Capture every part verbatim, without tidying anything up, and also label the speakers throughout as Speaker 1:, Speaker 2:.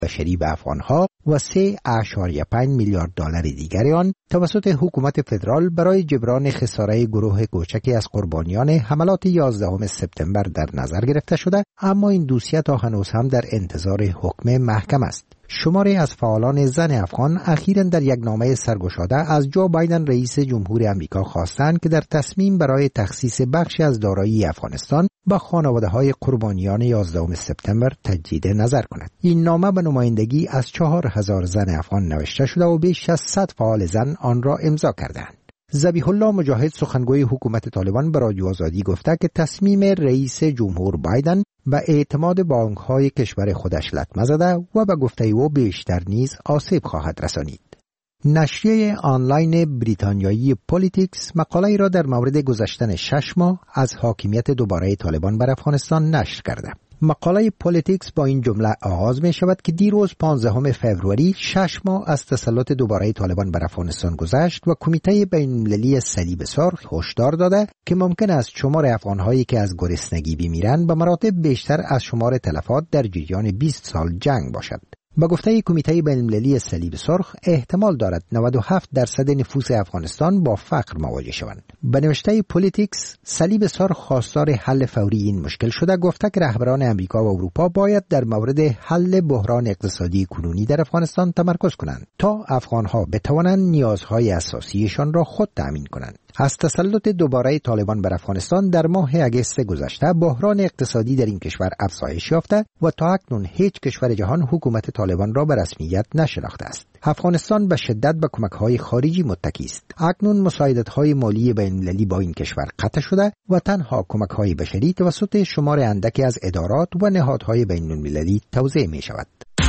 Speaker 1: بشری به افغانها و سه اشاریه پنج میلیارد دلار دیگر آن توسط حکومت فدرال برای جبران خساره گروه کوچکی از قربانیان حملات یازدهم سپتامبر در نظر گرفته شده، اما این دوسیه تا هنوز هم در انتظار حکم محکم است. شماری از فعالان زن افغان اخیراً در یک نامه سرگشاده از جو بایدن رئیس جمهور آمریکا خواستند که در تصمیم برای تخصیص بخشی از دارایی افغانستان به خانواده‌های قربانیان یازدهم سپتامبر تجدید نظر کند. این نامه به نمایندگی از چهار هزار زن افغان نوشته شده و بیش از صد فعال زن آن را امضا کردند. ذبیح الله مجاهد سخنگوی حکومت طالبان به رادیو آزادی گفته که تصمیم رئیس جمهور بایدن به اعتماد بانک‌های کشور خودش لطمه زده و به گفته او بیشتر نیز آسیب خواهد رسانید. نشریه آنلاین بریتانیایی پولیتیکس مقاله‌ای را در مورد گذشتن شش ماه از حاکمیت دوباره طالبان بر افغانستان نشر کرده. مقاله پولیتیکس با این جمله آغاز می شود که دیروز پانزدهم فوریه شش ماه از تسلط دوباره طالبان بر افغانستان گذشت و کمیته بین‌المللی صلیب سرخ هشدار داده که ممکن است شمار افغان‌هایی که از گرسنگی بمیرند به مراتب بیشتر از شمار تلفات در جریان بیست سال جنگ باشد. با گفته کمیته بین‌المللی صلیب سرخ احتمال دارد نود و هفت درصد نفوس افغانستان با فقر مواجه شوند. به نوشته پولیتیکس، صلیب سرخ خواستار حل فوری این مشکل شده، گفته که رهبران امریکا و اروپا باید در مورد حل بحران اقتصادی کنونی در افغانستان تمرکز کنند تا افغانها بتوانند نیازهای اساسیشان را خود تأمین کنند. از تسلط دوباره طالبان بر افغانستان در ماه اگست گذشته بحران اقتصادی در این کشور افزایش یافته و تا اکنون هیچ کشور جهان حکومت طالبان را به رسمیت نشناخته است. افغانستان به شدت به کمک‌های خارجی متکی است. اکنون مساعدت‌های مالی بین‌المللی با این کشور قطع شده و تنها کمک‌های بشری توسط شمار اندکی از ادارات و نهادهای بین‌المللی توزیع می‌شود.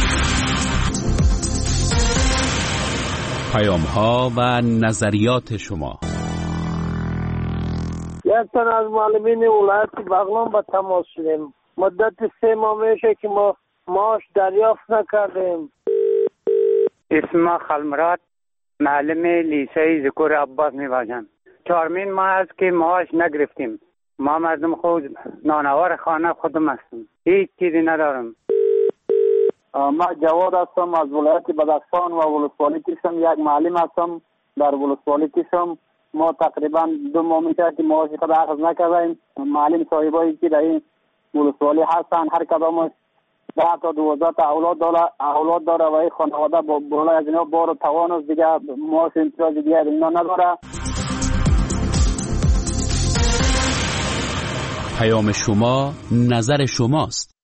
Speaker 2: پیام‌ها و نظریات شما.
Speaker 3: یک تن از معلمین ولایت بغلان به تماس شدیم. مدت سه ماه میشه که ما معاش دریافت نکردیم.
Speaker 4: اسم خلمرات معلم لیسه ذکر عباس میباشم. چهارمین ماه است که معاش نگرفتیم. ما مردم خود نانوار خانه خودم هستم. هیچ چیزی ندارم.
Speaker 5: ما جواد هستم از ولایت بدخشان و ولسوالی کشم. یک معلم هستم در ولسوالی کشم. ما تقریبا دو ماه میشه که معاش خود اخذ نکردیم. معلم صاحبایی که در این ولسوالی هستن هر کدام ده تا دوازده تا اولاد داره اولاد داره و این خانواده با بالای از اینا بار و توان است دیگه معاش امتیاز دیگه اینا نداره.
Speaker 2: پیام شما نظر شماست.